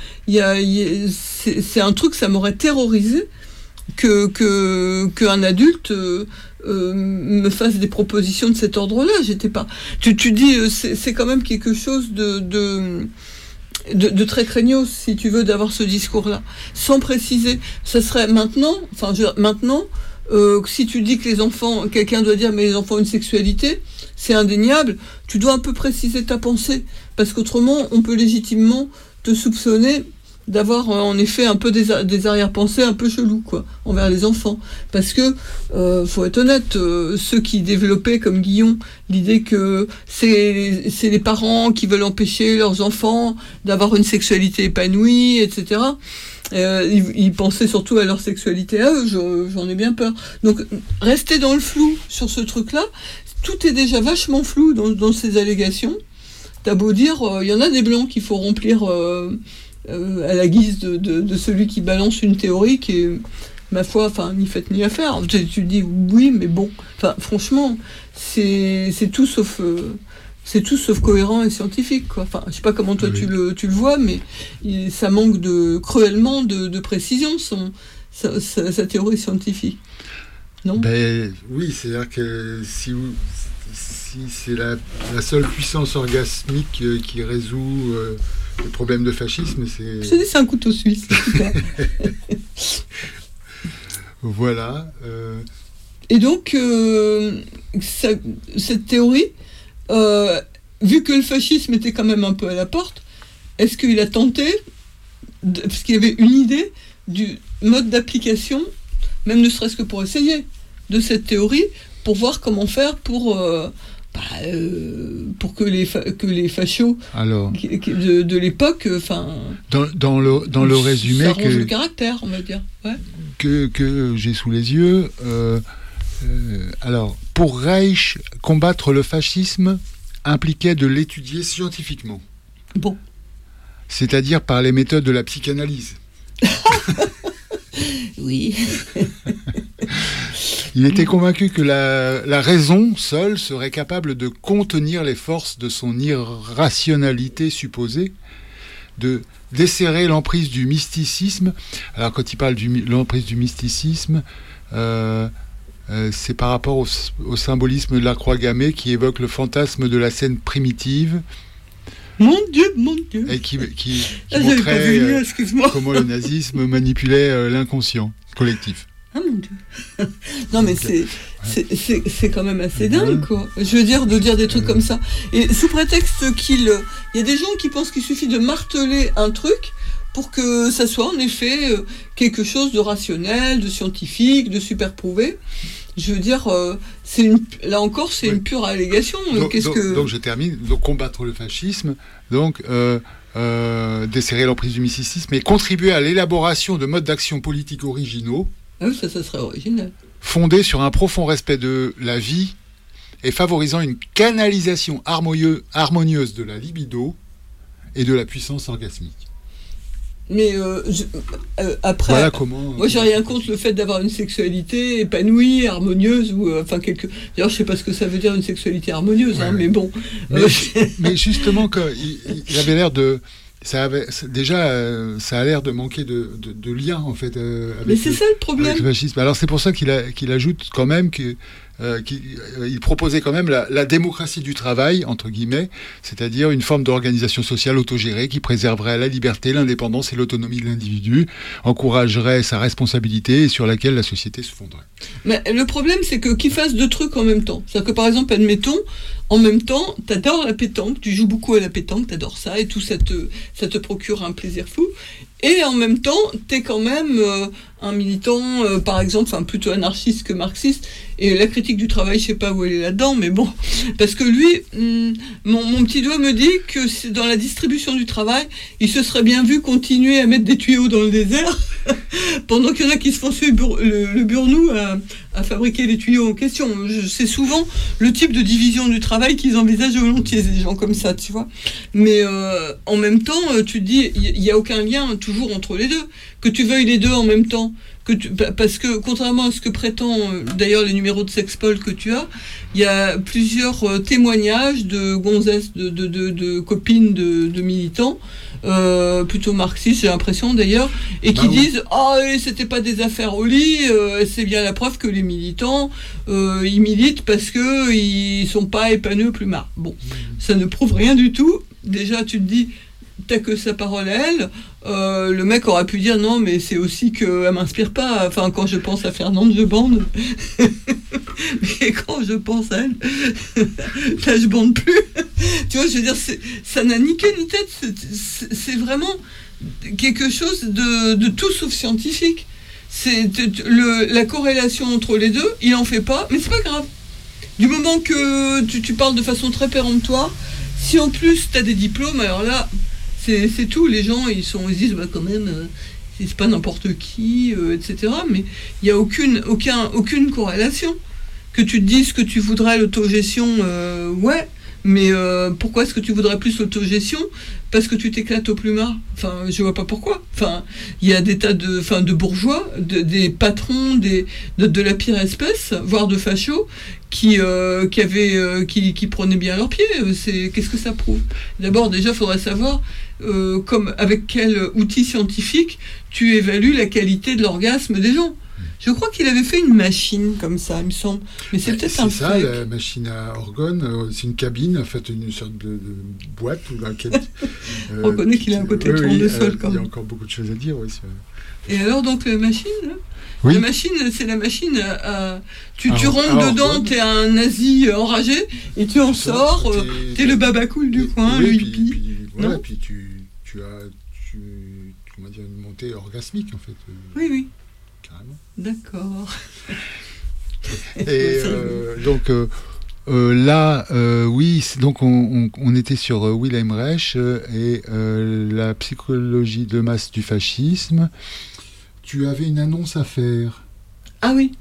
c'est un truc, ça m'aurait terrorisé qu'un adulte me fasse des propositions de cet ordre-là. J'étais pas. Tu dis, c'est quand même quelque chose de très craignos, si tu veux, d'avoir ce discours-là, sans préciser. Ça serait maintenant, si tu dis que quelqu'un doit dire mais les enfants ont une sexualité, c'est indéniable. Tu dois un peu préciser ta pensée, parce qu'autrement, on peut légitimement te soupçonner d'avoir en effet un peu des arrière-pensées un peu chelous, quoi, envers les enfants. Parce que, faut être honnête, ceux qui développaient comme Guillon l'idée que c'est les parents qui veulent empêcher leurs enfants d'avoir une sexualité épanouie, etc., ils pensaient surtout à leur sexualité à eux, j'en ai bien peur. Donc, rester dans le flou sur ce truc-là, tout est déjà vachement flou dans ces allégations. T'as beau dire, il y en a des blancs qu'il faut remplir à la guise de celui qui balance une théorie qui est, ma foi, ni faite ni à faire. Tu dis oui, mais bon, franchement, c'est tout sauf cohérent et scientifique, quoi. Je sais pas comment toi tu le vois, mais ça manque cruellement de précision, sa théorie scientifique. Non ? Oui, c'est-à-dire que si c'est la seule puissance orgasmique qui résout le problème de fascisme, c'est un couteau suisse. Voilà. Et donc, cette théorie, vu que le fascisme était quand même un peu à la porte, est-ce qu'il a tenté, parce qu'il y avait une idée du mode d'application, même ne serait-ce que pour essayer, de cette théorie, pour voir comment faire pour que les fachos de l'époque, dans le résumé, ça range le caractère, on va dire, ouais. que j'ai sous les yeux. Alors, pour Reich, combattre le fascisme impliquait de l'étudier scientifiquement. Bon. C'est-à-dire par les méthodes de la psychanalyse. Oui. Il était convaincu que la raison seule serait capable de contenir les forces de son irrationalité supposée, de desserrer l'emprise du mysticisme. Alors quand il parle de l'emprise du mysticisme, c'est par rapport au symbolisme de la croix gammée qui évoque le fantasme de la scène primitive. Mon Dieu. Et qui montrait comment le nazisme manipulait l'inconscient collectif. Ah mon Dieu. Non mais c'est quand même assez dingue, quoi. Je veux dire, de dire des trucs comme ça. Et sous prétexte il y a des gens qui pensent qu'il suffit de marteler un truc pour que ça soit en effet quelque chose de rationnel, de scientifique, de super prouvé. Je veux dire, là encore, c'est une pure allégation. Donc je termine. Donc combattre le fascisme, donc desserrer l'emprise du mysticisme et contribuer à l'élaboration de modes d'action politiques originaux. Ah oui, ça serait original. Fondés sur un profond respect de la vie et favorisant une canalisation harmonieuse de la libido et de la puissance orgasmique. Mais après, voilà comment, moi j'ai rien contre le fait d'avoir une sexualité épanouie, harmonieuse, ou d'ailleurs je sais pas ce que ça veut dire une sexualité harmonieuse, ouais. Mais bon. Mais justement, il avait l'air de. Ça a l'air de manquer de lien en fait. Mais c'est ça le problème. Avec le fascisme. Alors c'est pour ça qu'il ajoute quand même qu'il proposait quand même la démocratie du travail entre guillemets, c'est-à-dire une forme d'organisation sociale autogérée qui préserverait la liberté, l'indépendance et l'autonomie de l'individu, encouragerait sa responsabilité et sur laquelle la société se fonderait. Mais le problème c'est qu'il fasse deux trucs en même temps. C'est-à-dire que par exemple, admettons, en même temps, t'adores la pétanque, tu joues beaucoup à la pétanque, t'adores ça et tout, ça te procure un plaisir fou. Et en même temps, t'es quand même un militant, par exemple, enfin plutôt anarchiste que marxiste. Et la critique du travail, je sais pas où elle est là-dedans, mais bon, parce que lui, mon petit doigt me dit que dans la distribution du travail, il se serait bien vu continuer à mettre des tuyaux dans le désert, pendant qu'il y en a qui se font suer le burnou à fabriquer les tuyaux en question. C'est souvent le type de division du travail qu'ils envisagent volontiers, des gens comme ça, tu vois. Mais en même temps, tu te dis, il n'y a aucun lien toujours entre les deux. Que tu veuilles les deux en même temps, parce que contrairement à ce que prétend d'ailleurs les numéros de Sexpol que tu as, il y a plusieurs témoignages de gonzesses, de copines de militants, plutôt marxistes j'ai l'impression d'ailleurs, et qui disent c'était pas des affaires au lit, c'est bien la preuve que les militants ils militent parce que ils sont pas épanouis au plumard. Bon, ça ne prouve rien du tout. Déjà tu te dis t'as que sa parole à elle. Le mec aurait pu dire non, mais c'est aussi qu'elle m'inspire pas. Enfin, quand je pense à Fernande de Bande, mais quand je pense à elle, là je bande plus. Tu vois, je veux dire, ça n'a ni queue ni tête. C'est vraiment quelque chose de tout sauf scientifique. C'est la corrélation entre les deux, il en fait pas, mais c'est pas grave. Du moment que tu parles de façon très péremptoire, si en plus t'as des diplômes, alors là. C'est tout, les gens ils se disent quand même c'est pas n'importe qui, etc. Mais il n'y a aucune corrélation. Que tu te dises que tu voudrais l'autogestion, ouais, mais pourquoi est-ce que tu voudrais plus l'autogestion ? Parce que tu t'éclates au plumard. Enfin, je vois pas pourquoi. Enfin, il y a des tas de bourgeois, des patrons de la pire espèce, voire de fachos, qui prenaient bien leurs pieds. Qu'est-ce que ça prouve ? D'abord, déjà, il faudrait savoir avec quel outil scientifique tu évalues la qualité de l'orgasme des gens. Je crois qu'il avait fait une machine comme ça, il me semble. Mais c'est peut-être un fake. C'est ça, la machine à organes. C'est une cabine, en fait, une sorte de boîte dans laquelle... On reconnaît qu'il a un côté tournesol, quand même. Il y a encore beaucoup de choses à dire, oui. Et alors, donc, la machine, là oui. La machine, c'est la machine à... Tu rentres dedans, t'es un nazi enragé, et tu en sors, t'es le babacool du coin, le hippie. Voilà, puis tu as une montée orgasmique, en fait. Oui. Carrément. D'accord. Et donc là, oui, donc on était sur Wilhelm Reich et la psychologie de masse du fascisme. Tu avais une annonce à faire. Ah oui,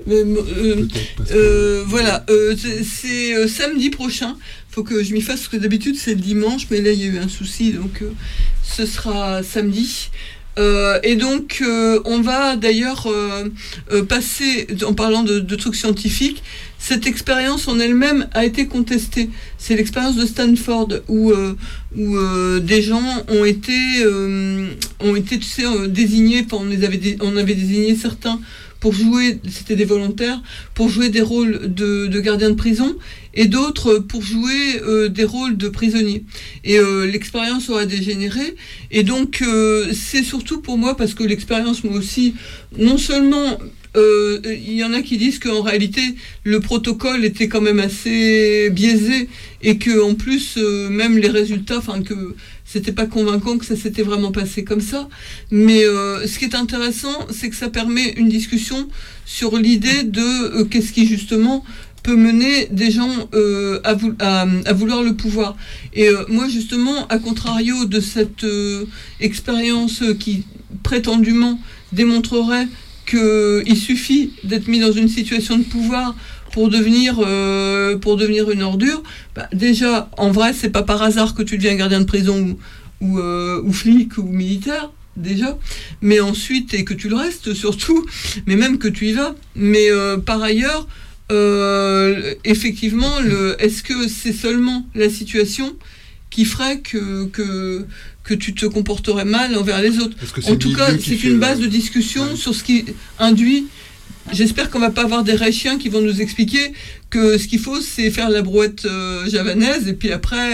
voilà, c'est samedi prochain. Faut que je m'y fasse, parce que d'habitude c'est le dimanche, mais là il y a eu un souci, donc ce sera samedi. Et donc, on va d'ailleurs passer, en parlant de trucs scientifiques, cette expérience en elle-même a été contestée. C'est l'expérience de Stanford où des gens ont été tu sais, désignés, enfin, on avait désigné certains pour jouer, c'était des volontaires, pour jouer des rôles de gardiens de prison, et d'autres pour jouer des rôles de prisonniers. Et l'expérience aurait dégénéré, et donc c'est surtout pour moi, parce que l'expérience, moi aussi, non seulement... il y en a qui disent qu'en réalité le protocole était quand même assez biaisé et que en plus même les résultats, enfin que c'était pas convaincant que ça s'était vraiment passé comme ça. Mais ce qui est intéressant, c'est que ça permet une discussion sur l'idée de qu'est-ce qui justement peut mener des gens à vouloir le pouvoir. Et moi justement, à contrario de cette expérience qui prétendument démontrerait qu'il suffit d'être mis dans une situation de pouvoir pour devenir une ordure, bah déjà, en vrai, c'est pas par hasard que tu deviens gardien de prison ou flic ou militaire, déjà, mais ensuite, et que tu le restes surtout, mais même que tu y vas. Mais par ailleurs, effectivement, est-ce que c'est seulement la situation qui ferait que tu te comporterais mal envers les autres? En tout cas, c'est une base de discussion sur ce qui induit. J'espère qu'on va pas avoir des Reichiens qui vont nous expliquer que ce qu'il faut, c'est faire la brouette javanaise, et puis après,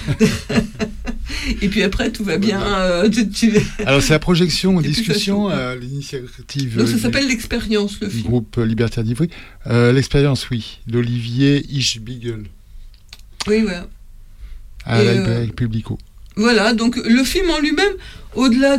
tout va bien. Alors, c'est la projection en discussion à l'initiative. Donc, ça s'appelle L'Expérience, le film. Groupe Libertaire d'Ivry. L'Expérience, oui, d'Olivier Hirschbiegel. Oui, ouais. À la librairie Publico. Voilà, donc le film en lui-même, au-delà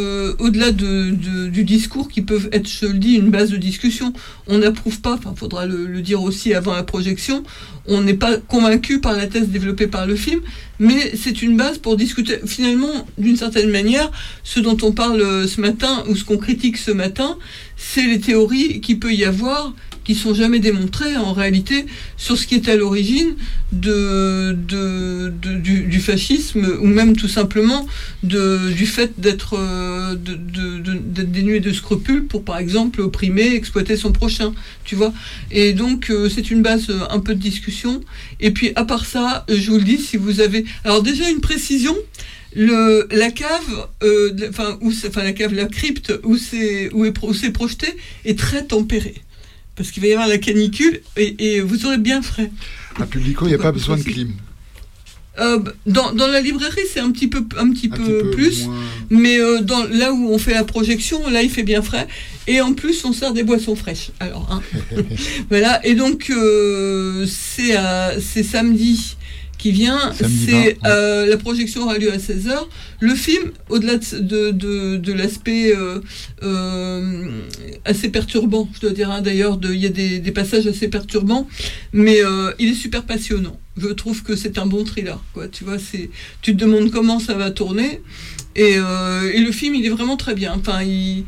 du discours qui peuvent être, je le dis, une base de discussion, on n'approuve pas, enfin, faudra le dire aussi avant la projection, on n'est pas convaincu par la thèse développée par le film, mais c'est une base pour discuter, finalement, d'une certaine manière, ce dont on parle ce matin, ou ce qu'on critique ce matin, c'est les théories qu'il peut y avoir, qui sont jamais démontrées en réalité sur ce qui est à l'origine du fascisme, ou même tout simplement du fait d'être dénué de scrupules pour, par exemple, opprimer, exploiter son prochain, tu vois. Et donc c'est une base un peu de discussion. Et puis à part ça, je vous le dis, si vous avez, alors déjà une précision. La cave, la crypte où c'est projeté est très tempérée. Parce qu'il va y avoir la canicule et vous aurez bien frais. À Publico, il n'y a pas besoin de clim. Dans la librairie, c'est un petit peu plus, moins... mais là où on fait la projection, là il fait bien frais. Et en plus, on sert des boissons fraîches. Alors, hein. Voilà. Et donc, c'est samedi qui vient. La projection aura lieu à 16h. Le film, au-delà de l'aspect assez perturbant, je dois dire, hein, d'ailleurs, il y a des passages assez perturbants, mais il est super passionnant. Je trouve que c'est un bon thriller, quoi. Tu vois, tu te demandes comment ça va tourner, et le film, il est vraiment très bien. Enfin,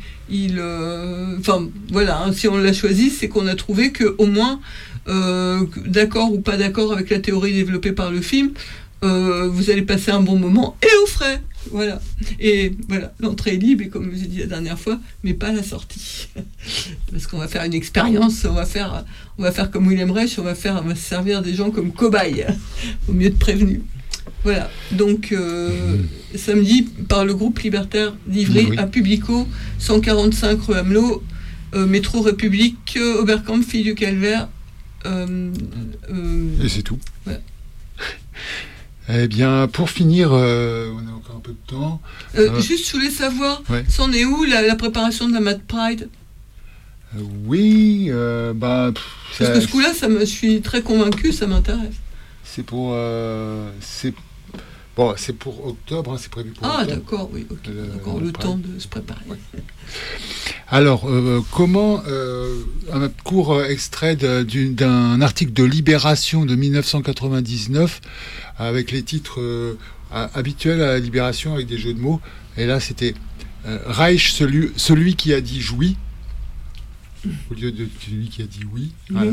voilà, hein, si on l'a choisi, c'est qu'on a trouvé que au moins, d'accord ou pas d'accord avec la théorie développée par le film, vous allez passer un bon moment et au frais. Voilà. Et voilà, l'entrée est libre, et comme je vous ai dit la dernière fois, mais pas la sortie. Parce qu'on va faire une expérience, on va faire comme William Reich, on va servir des gens comme cobayes, au mieux de prévenus. Voilà. Donc, samedi, par le groupe Libertaire d'Ivry, à Publico, 145 rue Amelot, métro République, Oberkampf, Fille du Calvaire. Et c'est tout. Voilà. Eh bien, pour finir, on a encore un peu de temps. Juste, je voulais savoir, c'en est où la préparation de la Mad Pride? Oui, parce que ce coup-là, je suis très convaincu, ça m'intéresse. C'est pour octobre, hein, c'est prévu pour octobre. Ah, d'accord, oui, ok. D'accord, le temps de se préparer. Ouais. Alors, comment un court extrait d'un article de Libération de 1999 avec les titres habituels à la Libération avec des jeux de mots. Et là, c'était Reich, celui qui a dit oui, au lieu de celui qui a dit oui. Voilà,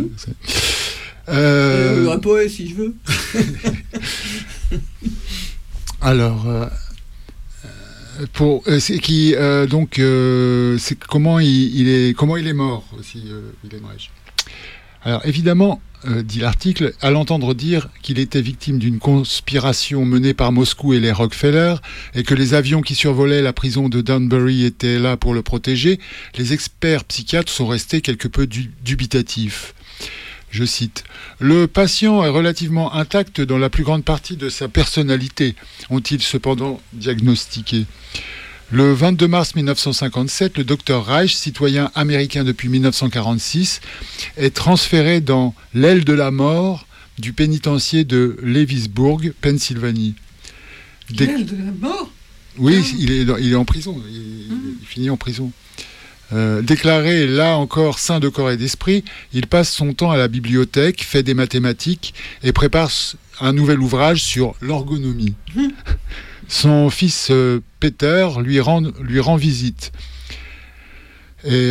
pas, si je veux. Alors, C'est comment il est mort aussi, Wilhelm Reich. Alors évidemment, dit l'article, à l'entendre dire qu'il était victime d'une conspiration menée par Moscou et les Rockefeller et que les avions qui survolaient la prison de Danbury étaient là pour le protéger, les experts psychiatres sont restés quelque peu dubitatifs. Je cite, « Le patient est relativement intact dans la plus grande partie de sa personnalité, ont-ils cependant diagnostiqué. Le 22 mars 1957, le Dr Reich, citoyen américain depuis 1946, est transféré dans l'aile de la mort du pénitencier de Lewisburg, Pennsylvanie. L'aile de la mort ? Oui, il est en prison, il finit en prison. Déclaré là encore sain de corps et d'esprit, il passe son temps à la bibliothèque, fait des mathématiques et prépare un nouvel ouvrage sur l'ergonomie. Son fils Peter lui rend visite. Et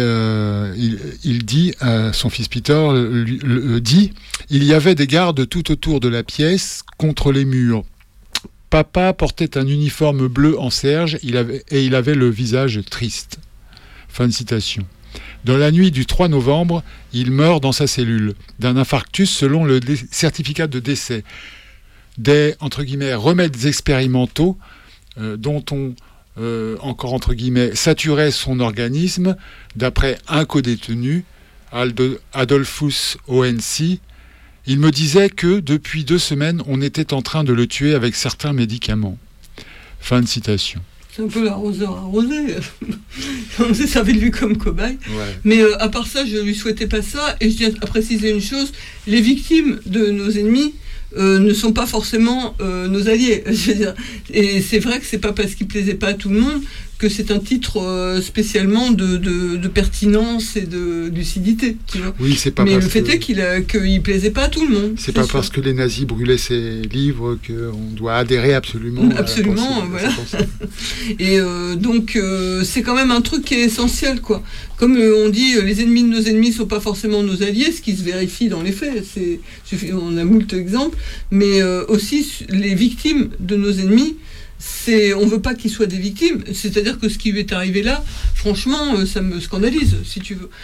il dit, son fils Peter dit, il y avait des gardes tout autour de la pièce, contre les murs. Papa portait un uniforme bleu en serge il avait le visage triste. Fin de citation. Dans la nuit du 3 novembre, il meurt dans sa cellule d'un infarctus selon le certificat de décès. Des, entre guillemets, remèdes expérimentaux dont on, encore entre guillemets, saturait son organisme, d'après un codétenu, Adolphus Onc. Il me disait que depuis 2 semaines, on était en train de le tuer avec certains médicaments. Fin de citation. C'est un peu l'arroseur arrosé. On s'est servi de lui comme cobaye. Ouais. Mais à part ça, je ne lui souhaitais pas ça. Et je tiens à préciser une chose, les victimes de nos ennemis ne sont pas forcément nos alliés. Je veux dire. Et c'est vrai que c'est pas parce qu'il plaisait pas à tout le monde que c'est un titre spécialement de pertinence et de lucidité, tu vois. Oui, c'est pas. Mais le fait est qu'il plaisait pas à tout le monde. C'est pas sûr. Parce que les nazis brûlaient ses livres qu'on doit adhérer absolument. Absolument, voilà. Et donc c'est quand même un truc qui est essentiel, quoi. Comme on dit, les ennemis de nos ennemis sont pas forcément nos alliés, ce qui se vérifie dans les faits. On a moult exemples, mais aussi les victimes de nos ennemis. On veut pas qu'ils soient des victimes, c'est-à-dire que ce qui lui est arrivé là, franchement, ça me scandalise, si tu veux.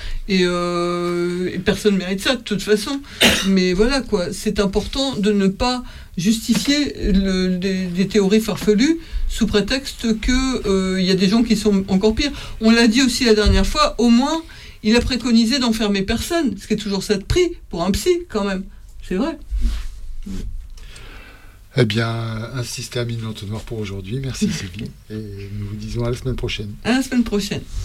Et personne ne mérite ça, de toute façon. Mais voilà, quoi, c'est important de ne pas justifier des théories farfelues sous prétexte qu'il y a des gens qui sont encore pires. On l'a dit aussi la dernière fois, au moins, il a préconisé d'enfermer personne, ce qui est toujours ça de prix pour un psy, quand même. C'est vrai. Eh bien, ainsi se termine l'entonnoir pour aujourd'hui. Merci Sylvie. Et nous vous disons à la semaine prochaine. À la semaine prochaine.